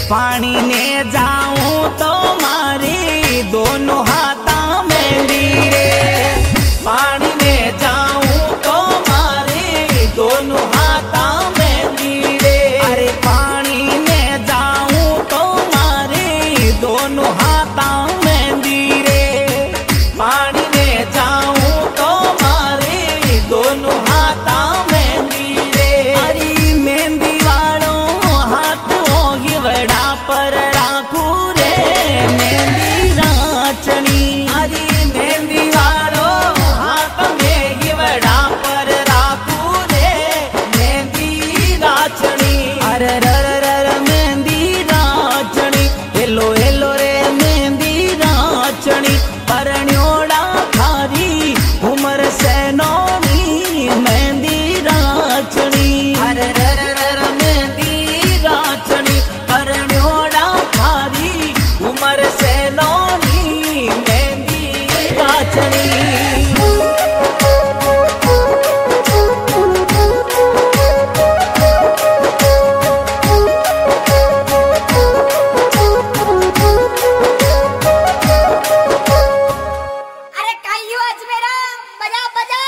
पानी ने जाऊं तो मारी दोनों हाथा मेहंदी रे। पानी ने जाऊं तो मारी दोनों हाथा मेहंदी रे। अरे पानी ने जाऊं तो मारी दोनों हाथा मेहंदी रे। पानी ने जाऊं तो मारी दोनों हाथा मेहंदी रे। अरे मेहंदी वालों हाथ होगी बड़ा पर राखू रे मेहंदी नाचनी। अरे मेहंदी वालों हाथ में ही बड़ा पर राखू रे मेहंदी नाचनी। अरे रर रर मेहंदी नाचनी हेलो हेलो रे मेहंदी नाचनी। परण्योड़ा थारी उमर से नौनी मेहंदी नाचनी। अरे रर रर मेहंदी नाचनी परण्योड़ा थारी उमर से नौनी मेहंदी नाचनी। अरे काइयो अजमेरा बजा बजा।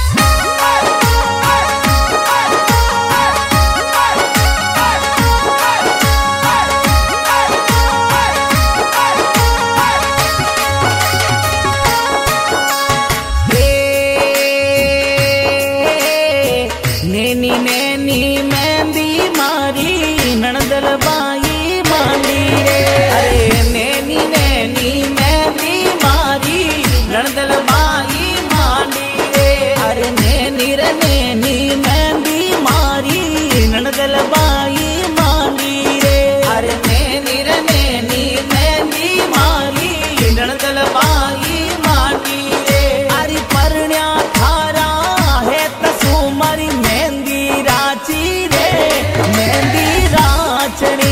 नैनी नैनी मेहंदी मारी नणदल बाई मांडी रे। अरे नैनी नैनी मेहंदी मारी नणदल बाई मांडी रे। अरे नैनी रे नैनी मेहंदी मारी नणदल बाई मांडी रे। अरे नैनी रे नैनी मेहंदी मारी नणदल बाई मांडी रे। अरे परण्या थारा है तसु मारी मेहंदी राची रे मेहंदी राचनी।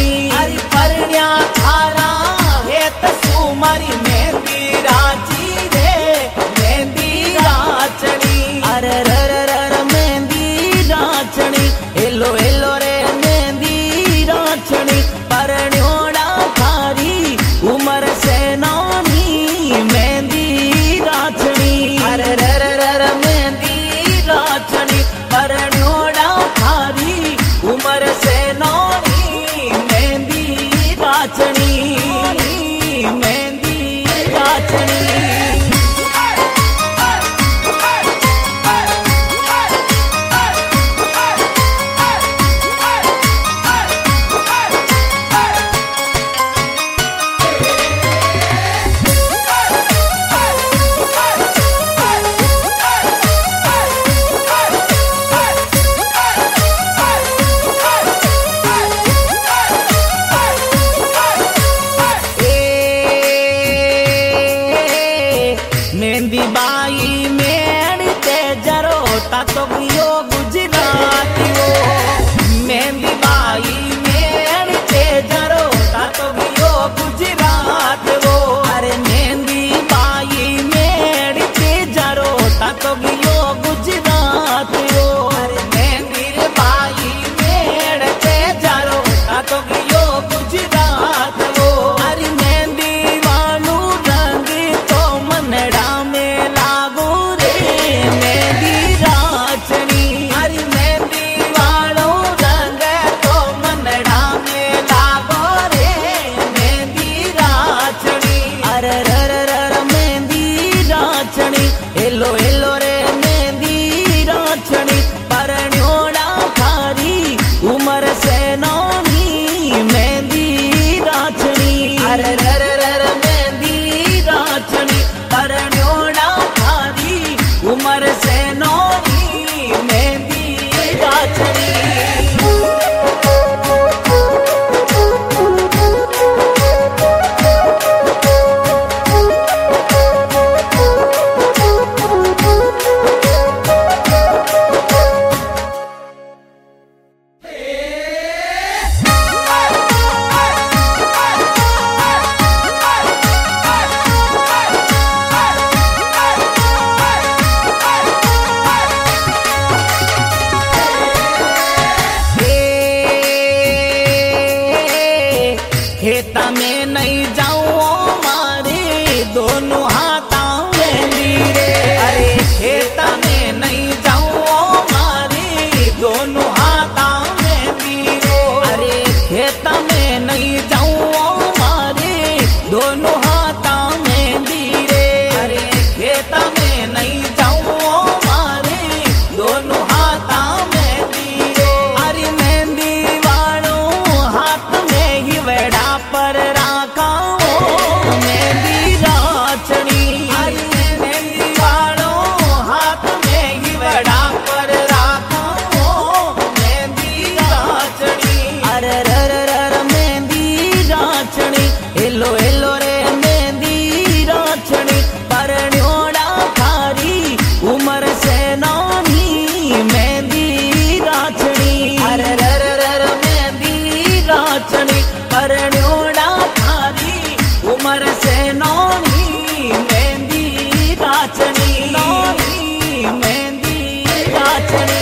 खेता में नहीं जाऊं मारे दोनों हाथा मेहंदी रे। अरे खेता में नहीं जाऊं मारे दोनों हाथा मेहंदी रे। अरे खेता में नहीं जाऊं मारे दोनों हाथा मेहंदी रे। अरे खेता में नहीं जाऊं मारे दोनों हाथा मेहंदी रे। अरे मेहंदी वालों हाथ में ही वेड़ा पर राखा मेहंदी राचनी। अरे मेहंदी वालों हाथ में ही वेड़ा पर राखा मेहंदी राचनी। अरे रर रर मेहंदी राचनी हेलो हेलो रे मेहंदी राचनी। परण्योड़ा थारी उमर से नानी मेहंदी राचनी। अरे रर रर मेहंदी राचनी परण्योड़ा थारी उमर से नानी मेहंदी राचनी। नानी मेहंदी राचनी।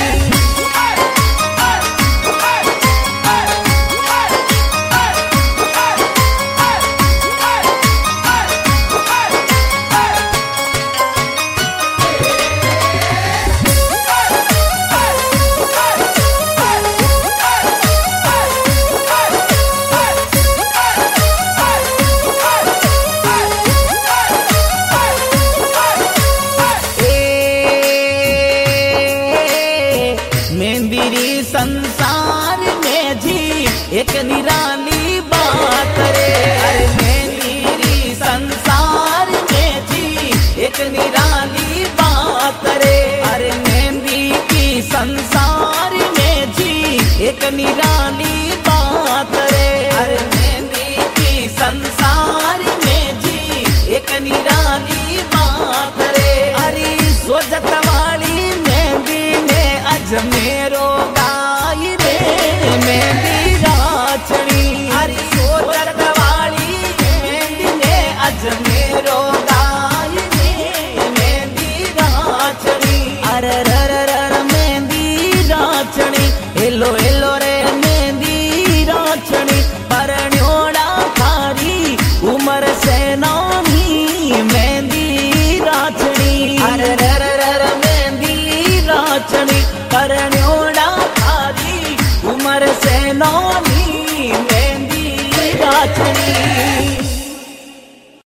मेहंदी संसार में जी एक निराली बात रे। अरे मेहंदी संसार में जी एक निराली बात रे। अरे मेहंदी की संसार में जी एक निराली बात रे। अरे मेहंदी की संसार में जी एक निराली बात रे। अरे सोजत वाली मेहंदी ने अजमेरो गाई रे मेहंदी राचनी। अरे सोजत वाली मेहंदी ने अजमेरो गाई रे मेहंदी राचनी। अरे रर रर मेहंदी राचनी हेलो हेलो रे मेहंदी राचनी। परण्योड़ा थारी उमर से नानी मेहंदी राचनी। अरे रर रर मेहंदी राचनी परण्योड़ा थारी उमर से नानी